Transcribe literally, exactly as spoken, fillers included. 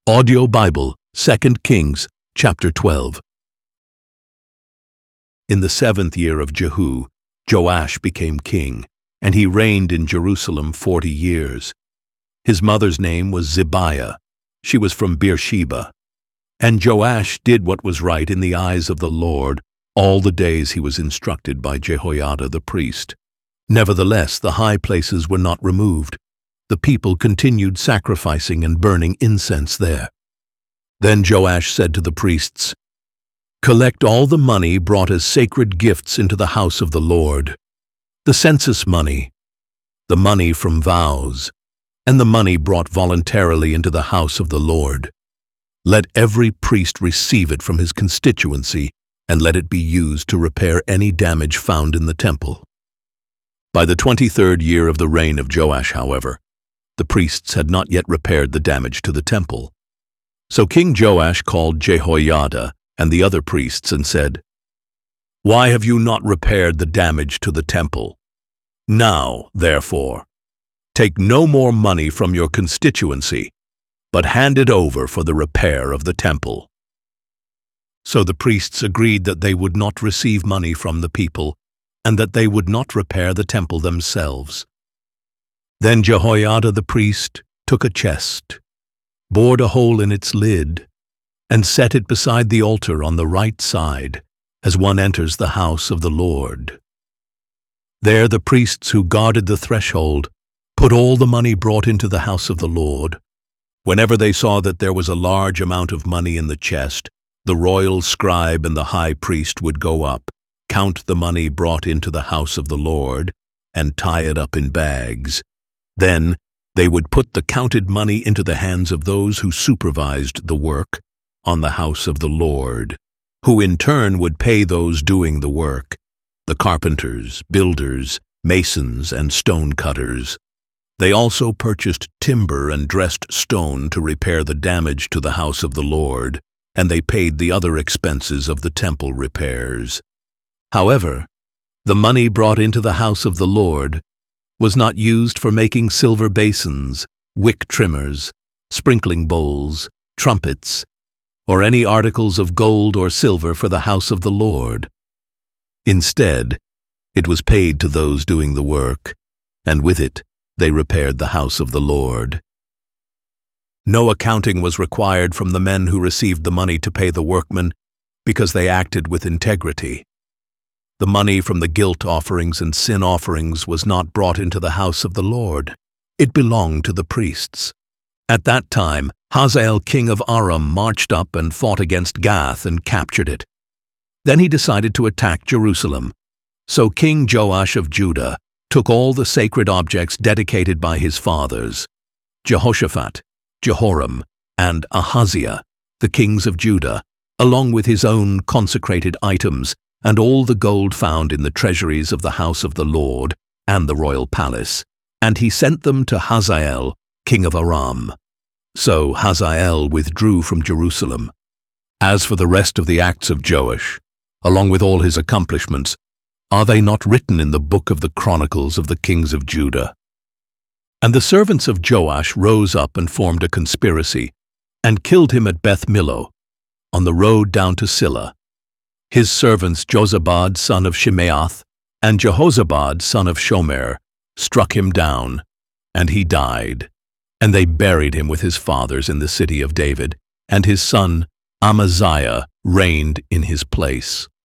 Audio Bible, Second Kings, chapter twelve. In the seventh year of Jehu, Joash became king, and he reigned in Jerusalem forty years. His mother's name was Zibiah. She was from Beersheba. And Joash did what was right in the eyes of the Lord all the days he was instructed by Jehoiada the priest. Nevertheless, the high places were not removed. The people continued sacrificing and burning incense there. Then Joash said to the priests, "Collect all the money brought as sacred gifts into the house of the Lord, the census money, the money from vows, and the money brought voluntarily into the house of the Lord. Let every priest receive it from his constituency, and let it be used to repair any damage found in the temple." By the twenty-third year of the reign of Joash, however, the priests had not yet repaired the damage to the temple. So King Joash called Jehoiada and the other priests and said, "Why have you not repaired the damage to the temple? Now, therefore, take no more money from your constituency, but hand it over for the repair of the temple." So the priests agreed that they would not receive money from the people, and that they would not repair the temple themselves. Then Jehoiada the priest took a chest, bored a hole in its lid, and set it beside the altar on the right side, as one enters the house of the Lord. There the priests who guarded the threshold put all the money brought into the house of the Lord. Whenever they saw that there was a large amount of money in the chest, the royal scribe and the high priest would go up, count the money brought into the house of the Lord, and tie it up in bags. Then they would put the counted money into the hands of those who supervised the work on the house of the Lord, who in turn would pay those doing the work, the carpenters, builders, masons, and stone cutters. They also purchased timber and dressed stone to repair the damage to the house of the Lord, and they paid the other expenses of the temple repairs. However, the money brought into the house of the Lord was not used for making silver basins, wick trimmers, sprinkling bowls, trumpets, or any articles of gold or silver for the house of the Lord. Instead, it was paid to those doing the work, and with it they repaired the house of the Lord. No accounting was required from the men who received the money to pay the workmen, because they acted with integrity. The money from the guilt offerings and sin offerings was not brought into the house of the Lord. It belonged to the priests. At that time, Hazael king of Aram marched up and fought against Gath and captured it. Then he decided to attack Jerusalem. So King Joash of Judah took all the sacred objects dedicated by his fathers, Jehoshaphat, Jehoram, and Ahaziah, the kings of Judah, along with his own consecrated items, and all the gold found in the treasuries of the house of the Lord and the royal palace, and he sent them to Hazael, king of Aram. So Hazael withdrew from Jerusalem. As for the rest of the acts of Joash, along with all his accomplishments, are they not written in the book of the Chronicles of the kings of Judah? And the servants of Joash rose up and formed a conspiracy, and killed him at Beth Millo, on the road down to Silla. His servants Jozabad son of Shimeath and Jehozabad son of Shomer struck him down, and he died. And they buried him with his fathers in the city of David, and his son Amaziah reigned in his place.